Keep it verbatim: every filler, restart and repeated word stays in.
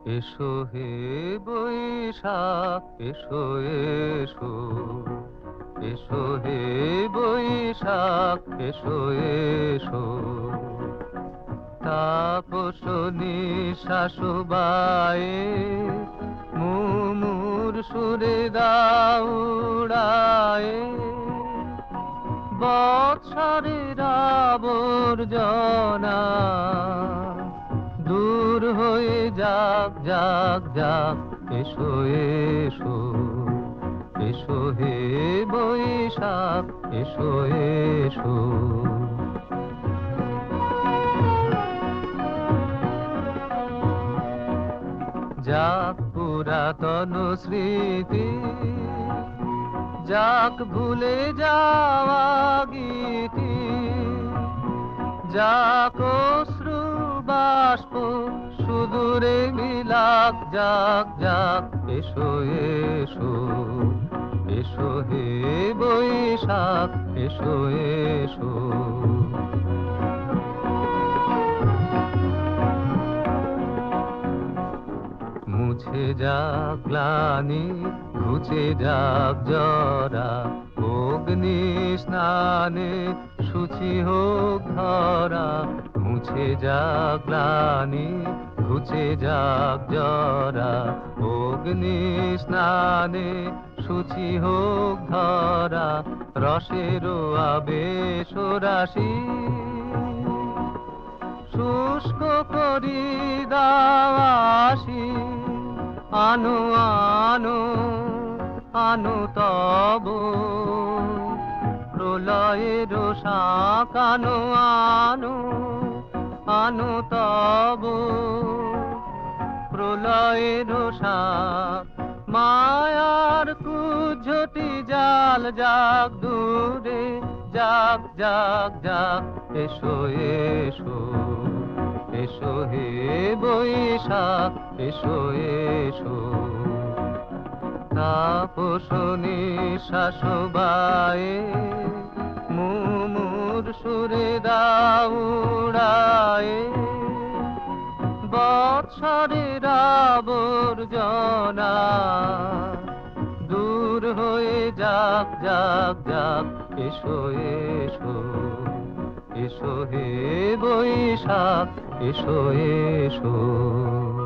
এসো হে বৈশাখ এসো এসো, এসো হে বৈশাখ এসো এসো। তাপস নিঃশ্বাস বায়ে মুমুর সুরে দাও উড়ায়ে, বৎসরের আবর্জনা দূর হয়ে যাক যাক যাক। এসো এসো, এসো হে বৈশাখ এসো এসো। যাক পুরাতন স্মৃতি, যাক ভুলে যাওয়া গীতি, যাক অশ্রু বাষ্প সুদূরে মিলাক যাক যাক। এসো এসো, এসো হে বৈশাখ এসো এসো। মুছে যাক গ্লানি, ঘুচে যাক জরা, অগ্নি স্নানে শুচি হোক ধরা। মুছে যাক গ্লানি, ঘুচে যাক জরা, অগ্নি স্নানে শুচি হোক ধরা। রসের আবেশ রাশি শুষ্ক করি দাওয়াসি, আনো আনো আনো তব প্রলয়ের শাক। আনো আনো আনো তব প্রলয়ের শাক। মায়ার কুজ্ঝটি জাল যাক দূরে যাক যাক যাক। এসো এসো, এসো হে বৈশাখ এসো এসো। তাপস নিঃশ্বাস বায়ে মুমুর সুরে দাও উড়ায়ে, বৎসরের আবর্জনা দূর হয়ে যাক যাক যাক। এসো এসো, এসো হে বৈশাখ এসো এসো।